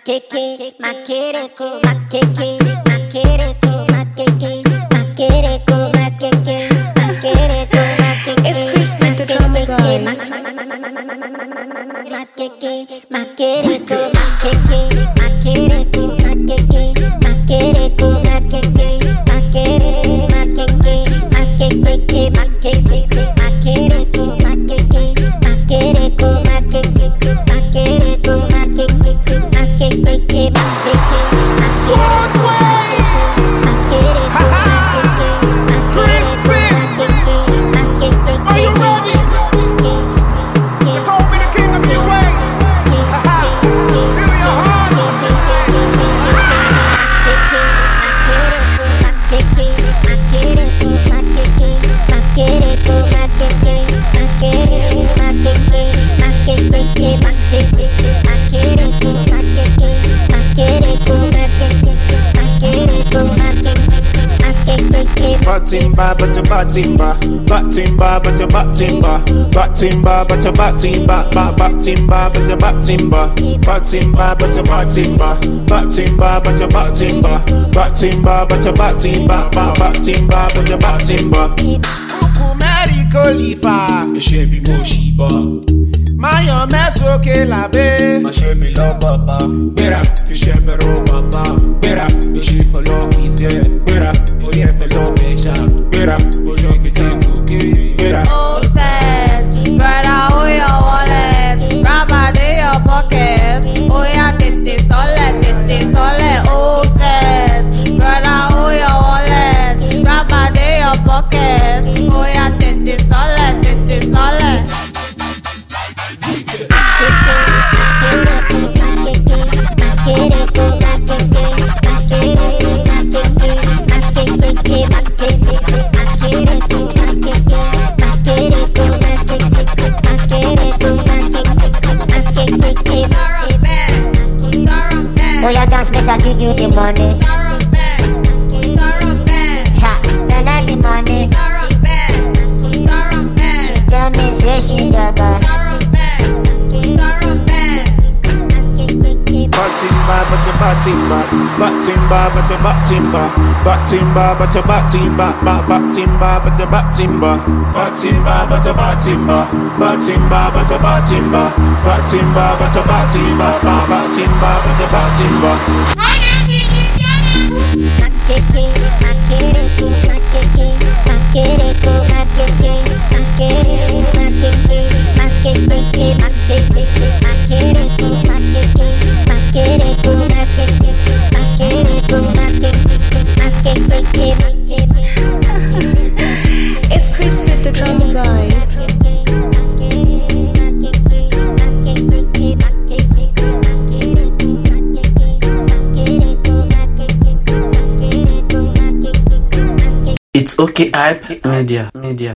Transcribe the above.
maqueque, maquereco, maqueque, maquereco, maqueque, maquereco, maqueque, maquereco, maqueque. It's Chris with the drama boy. Maqueque, maquereco, maqueque, maquereco, maqueque, maquereco, maqueque, maquereco, maqueque, maqueque, maqueque, maquereco, maqueque, maquereco, maqueque, maquereco, maqueque, maqueque, Are you ready? They call me the king of New Wave. Still your heart. Batimba, but a batimba, batimba, but a batimba, batimba, but a batimba, batimba, but a batimba, batimba, but a batimba, batimba, but a batimba, batimba, but a batimba, batimba, but a batimba. Kuku Mary Khalifa, Shebi Moshiba, Mayo Mesoke Labe, Shebi Love Baba, Bera, Shebi Ro Baba, Bera, she follow is there, Bera, Oye follow Besha, Bera, Oye Kitangu, Bera. Old fast, brother, who your wallet? Rubber in your pocket. Oh yeah, tete sole, old fast, brother, who your wallet? Rubber in your pocket. Oh yeah, tete sole. Oh, your dance make I give you the money. Ha, turn out the money. She tell me say she love her. Batimba, but a batimba, batimba, but a batimba, batimba, but a batimba, batimba, but a batimba, batimba, but a batimba, batimba, but a batimba, batimba, but a batimba, batimba, but a batimba. It's Chris with the drama boy. It's okay, hype media.